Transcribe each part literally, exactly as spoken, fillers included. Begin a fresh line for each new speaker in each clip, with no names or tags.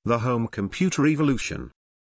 The home computer evolution.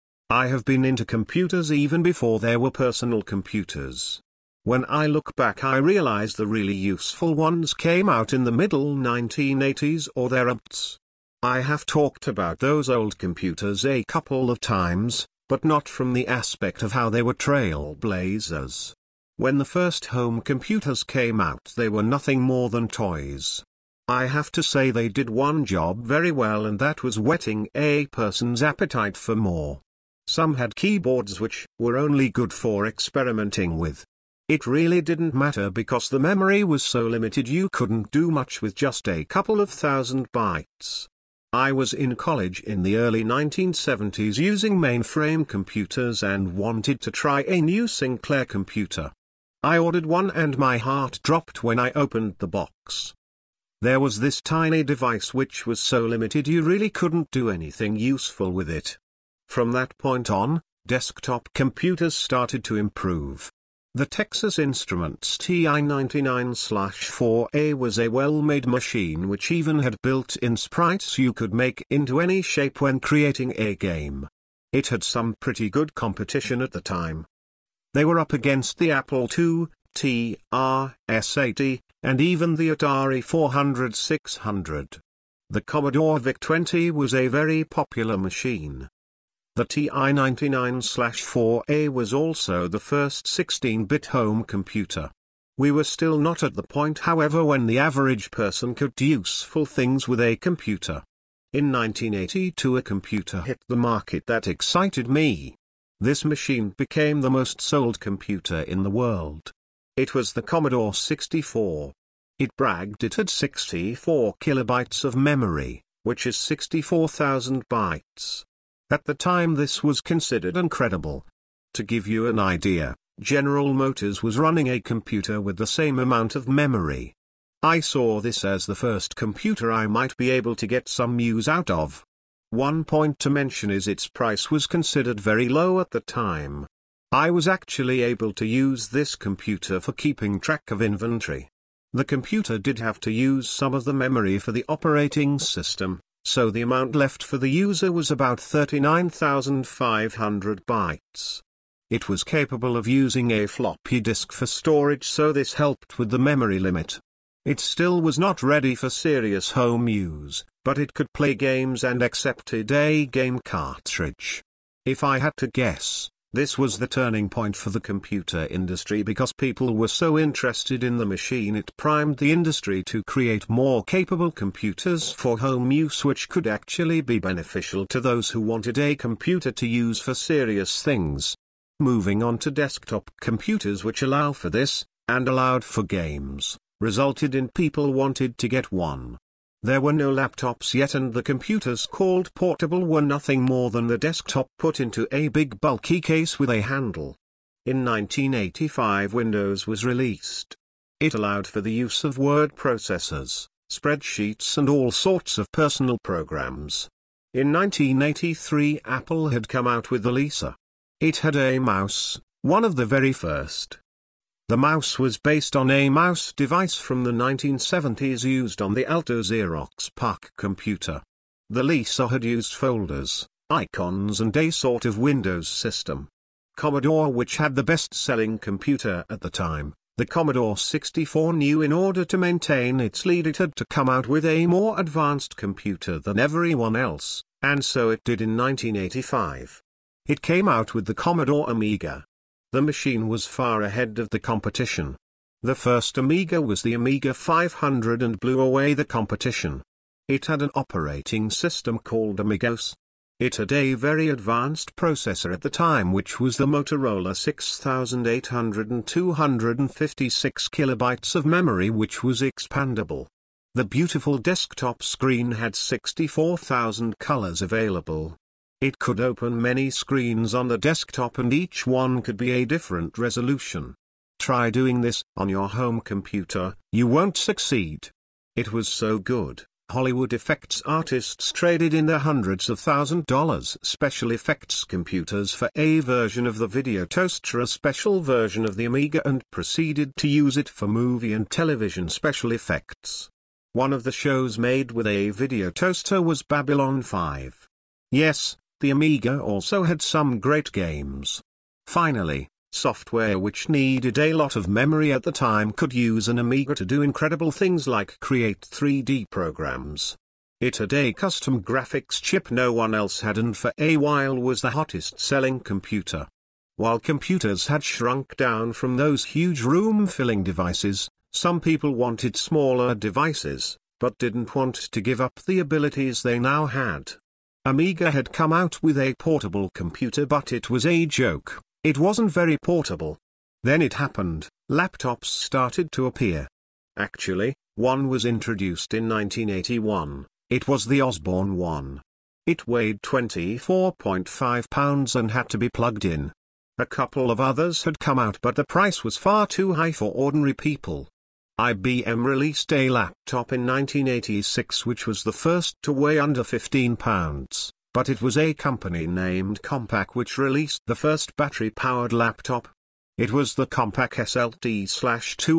I have been into computers even before there were personal computers. When I look back, I realize the really useful ones came out in the middle nineteen eighties or thereabouts. I have talked about those old computers a couple of times, but not from the aspect of how they were trailblazers. When the first home computers came out, they were nothing more than toys. I have to say they did one job very well, and that was whetting a person's appetite for more. Some had keyboards which were only good for experimenting with. It really didn't matter because the memory was so limited you couldn't do much with just a couple of thousand bytes. I was in college in the early nineteen seventies using mainframe computers and wanted to try a new Sinclair computer. I ordered one and my heart dropped when I opened the box. There was this tiny device which was so limited you really couldn't do anything useful with it. From that point on, desktop computers started to improve. The Texas Instruments T I ninety-nine four A was a well-made machine which even had built-in sprites you could make into any shape when creating a game. It had some pretty good competition at the time. They were up against the Apple two, T R S eighty, and even the Atari four hundred six hundred. The Commodore VIC twenty was a very popular machine. The T I ninety-nine four A was also the first sixteen-bit home computer. We were still not at the point, however, when the average person could do useful things with a computer. In nineteen eighty-two a computer hit the market that excited me. This machine became the most sold computer in the world. It was the Commodore sixty-four. It bragged it had sixty-four kilobytes of memory, which is sixty-four thousand bytes. At the time this was considered incredible. To give you an idea, General Motors was running a computer with the same amount of memory. I saw this as the first computer I might be able to get some use out of. One point to mention is its price was considered very low at the time. I was actually able to use this computer for keeping track of inventory. The computer did have to use some of the memory for the operating system, so the amount left for the user was about thirty-nine thousand five hundred bytes. It was capable of using a floppy disk for storage, so this helped with the memory limit. It still was not ready for serious home use, but it could play games and accepted a game cartridge. If I had to guess, this was the turning point for the computer industry because people were so interested in the machine it primed the industry to create more capable computers for home use which could actually be beneficial to those who wanted a computer to use for serious things. Moving on to desktop computers which allow for this, and allowed for games, resulted in people wanted to get one. There were no laptops yet, and the computers called portable were nothing more than the desktop put into a big bulky case with a handle. In nineteen eighty-five Windows was released. It allowed for the use of word processors, spreadsheets and all sorts of personal programs. In nineteen eighty-three Apple had come out with the Lisa. It had a mouse, one of the very first. The mouse was based on a mouse device from the nineteen seventies used on the Alto Xerox PARC computer. The Lisa had used folders, icons and a sort of Windows system. Commodore, which had the best-selling computer at the time, the Commodore sixty-four, knew in order to maintain its lead it had to come out with a more advanced computer than everyone else, and so it did in nineteen eighty-five. It came out with the Commodore Amiga. The machine was far ahead of the competition. The first Amiga was the Amiga five hundred and blew away the competition. It had an operating system called Amigos. It had a very advanced processor at the time, which was the Motorola six thousand eight hundred and two hundred fifty-six kilobytes of memory, which was expandable. The beautiful desktop screen had sixty-four thousand colors available. It could open many screens on the desktop and each one could be a different resolution. Try doing this on your home computer, you won't succeed. It was so good, Hollywood effects artists traded in their hundreds of thousand dollars special effects computers for a version of the Video Toaster, a special version of the Amiga, and proceeded to use it for movie and television special effects. One of the shows made with a Video Toaster was Babylon five. Yes, the Amiga also had some great games. Finally, software which needed a lot of memory at the time could use an Amiga to do incredible things like create three D programs. It had a custom graphics chip no one else had and for a while was the hottest selling computer. While computers had shrunk down from those huge room-filling devices, some people wanted smaller devices, but didn't want to give up the abilities they now had. Amiga had come out with a portable computer, but it was a joke. It wasn't very portable. Then it happened, laptops started to appear. Actually, one was introduced in nineteen eighty-one, it was the Osborne one. It weighed twenty-four point five pounds and had to be plugged in. A couple of others had come out, but the price was far too high for ordinary people. I B M released a laptop in nineteen eighty-six which was the first to weigh under fifteen pounds, but it was a company named Compaq which released the first battery-powered laptop. It was the Compaq S L T two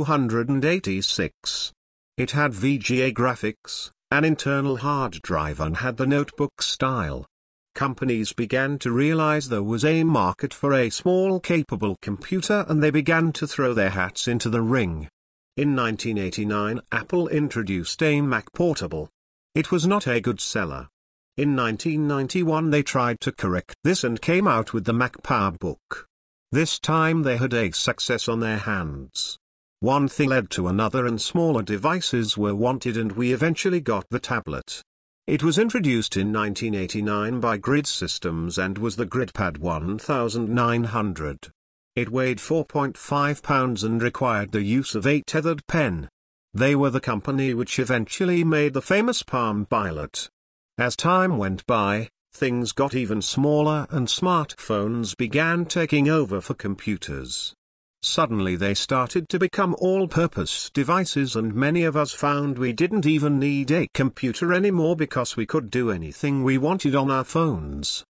eighty-six. It had V G A graphics, an internal hard drive and had the notebook style. Companies began to realize there was a market for a small capable computer and they began to throw their hats into the ring. In nineteen eighty-nine, Apple introduced a Mac Portable. It was not a good seller. In nineteen ninety-one they tried to correct this and came out with the Mac PowerBook. This time they had a success on their hands. One thing led to another and smaller devices were wanted and we eventually got the tablet. It was introduced in nineteen eighty-nine by Grid Systems and was the GridPad nineteen hundred. It weighed four point five pounds and required the use of a tethered pen. They were the company which eventually made the famous Palm Pilot. As time went by, things got even smaller and smartphones began taking over for computers. Suddenly they started to become all-purpose devices and many of us found we didn't even need a computer anymore because we could do anything we wanted on our phones.